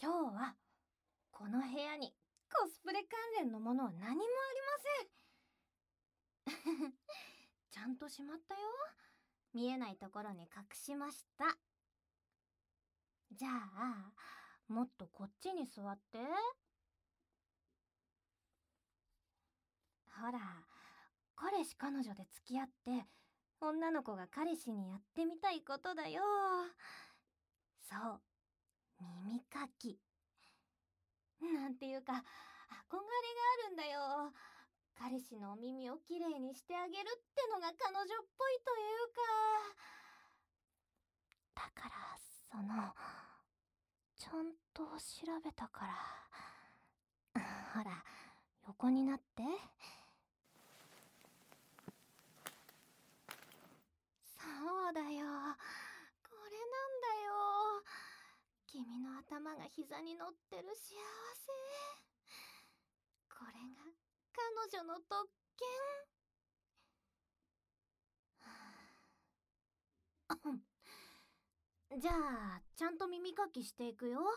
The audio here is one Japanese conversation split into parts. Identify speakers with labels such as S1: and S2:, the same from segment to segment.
S1: 今日はこの部屋にコスプレ関連のものは何もありません。ちゃんとしまったよ。見えないところに隠しました。じゃあもっとこっちに座って。ほら、彼氏彼女で付き合って女の子が彼氏にやってみたいことだよ。そう、耳かきなんていうか憧れがあるんだよ。彼氏のお耳をきれいにしてあげるってのが彼女っぽいというか。だからちゃんと調べたから。ほら、横になって。そうだよ、これなんだよ。君の頭が膝に乗ってる幸せ。これが彼女の特権。じゃあちゃんと耳かきしていくよ。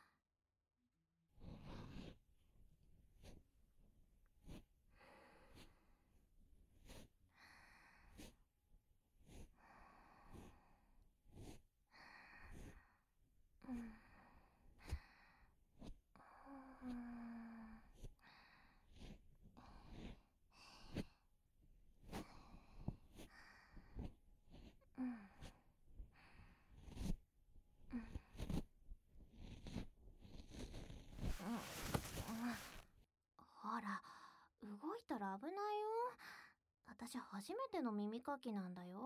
S1: ほら、動いたら危ないよ。私初めての耳かきなんだよ。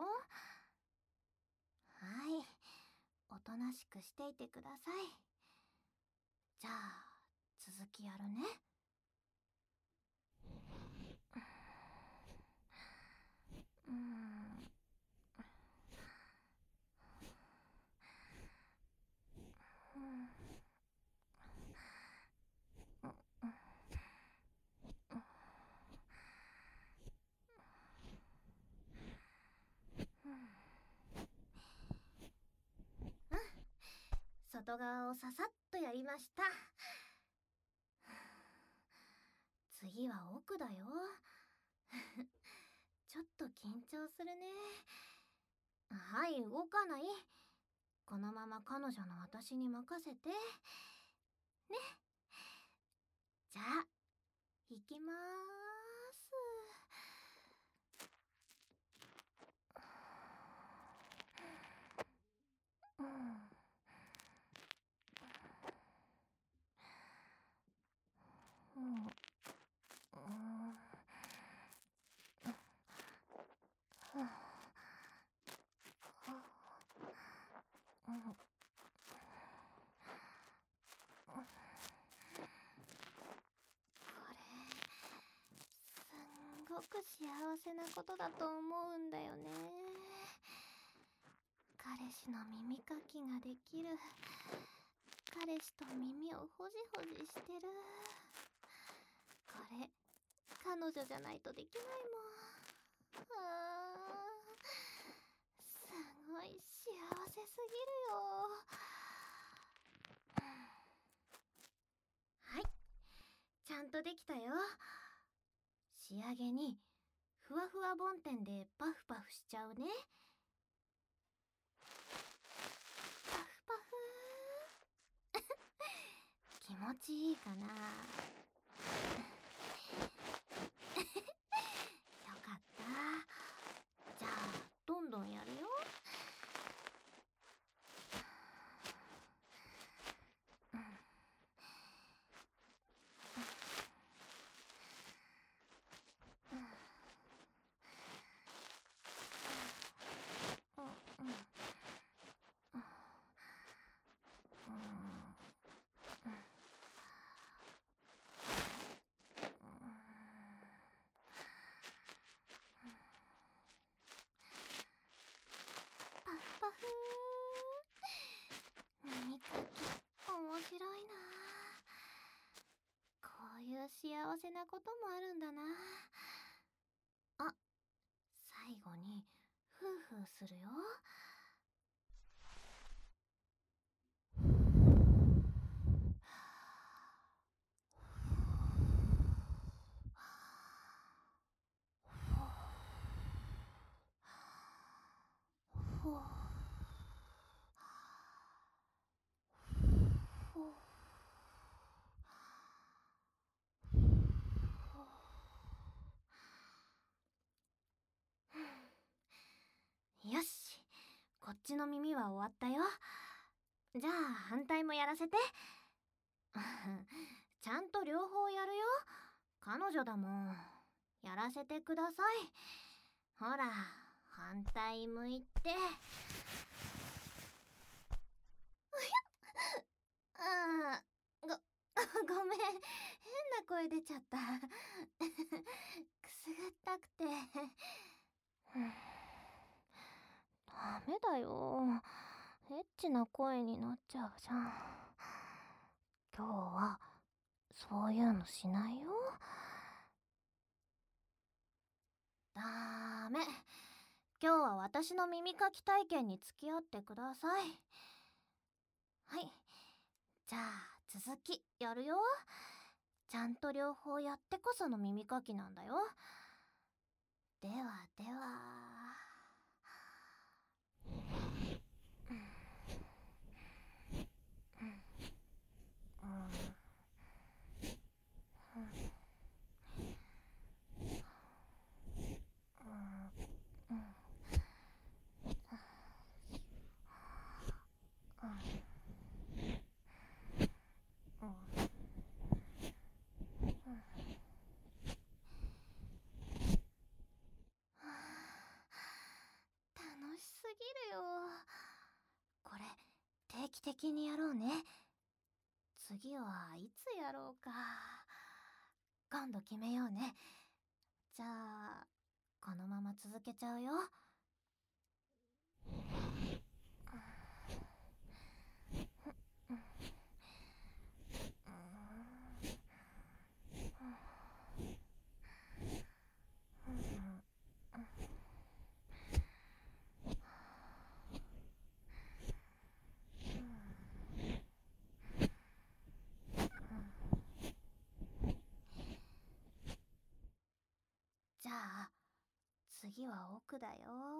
S1: はい、おとなしくしていてください。じゃあ続きやるね。外側をささっとやりました。次は奥だよ。ちょっと緊張するね。はい、動かない。このまま彼女の私に任せてね。じゃあ行きまーす。すんごく幸せなことだと思うんだよね。彼氏の耳かきができる。彼氏と耳をほじほじしてる。これ彼女じゃないとできないもん。すごい幸せすぎるよ。はい、ちゃんとできたよ。仕上げにふわふわボンテンでパフパフしちゃうね。パフパフ気持ちいいかな。よかった。じゃあどんどんやるよ。パフパフ耳かき面白いな。こういう幸せなこともあるんだな。あ、最後にフーフーするよ。 ちの耳は終わったよ。じゃあ反対もやらせて。ちゃんと両方やるよ。彼女だもん。やらせてください。ほら、反対向いて。ごめん、変な声出ちゃった。くすぐったくて。ダメだよ。エッチな声になっちゃうじゃん。今日はそういうのしないよ。ダメ。今日は私の耳かき体験に付き合ってください。はい。じゃあ続きやるよ。ちゃんと両方やってこその耳かきなんだよ。ではでは。楽しすぎるよ。これ定期的にやろうね。次はいつやろうか。今度決めようね。じゃあこのまま続けちゃうよ。じゃあ次は奥だよ。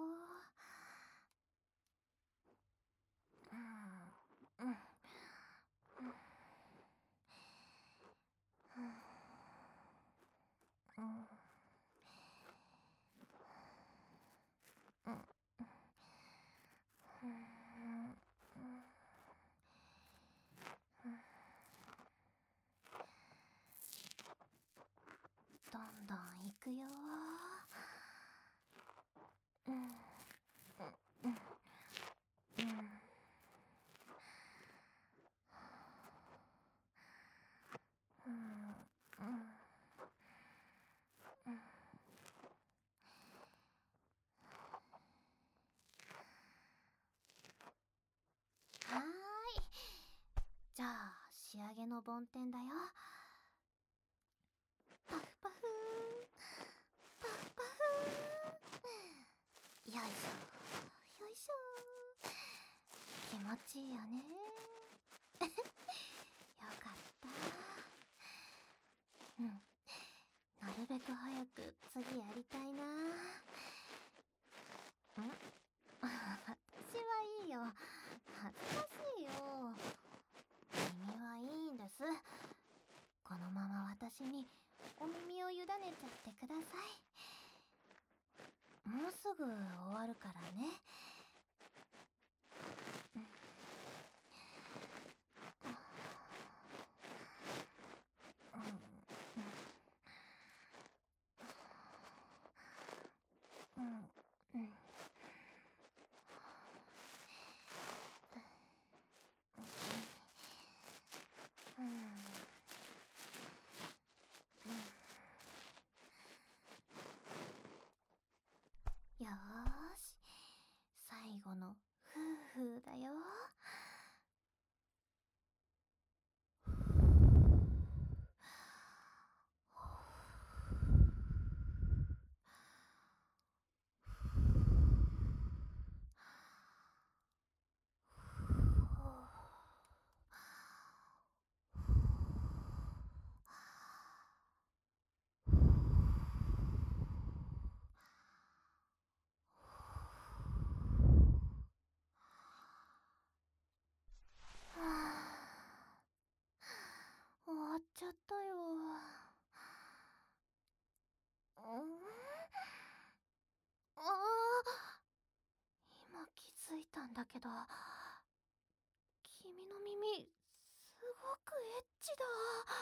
S1: どんどんいくよ。はーい。じゃあ仕上げの梵天だよ。パフパフパフパフ。よいしょよいしょ。気持ちいいよね。よかった。なるべく早く次やりたいな。私はいいよ。恥ずかしいよ。耳はいいんです。このまま私にお耳を委ねちゃってください。もうすぐ終わるからね。よーし、 君の耳すごくエッチだ。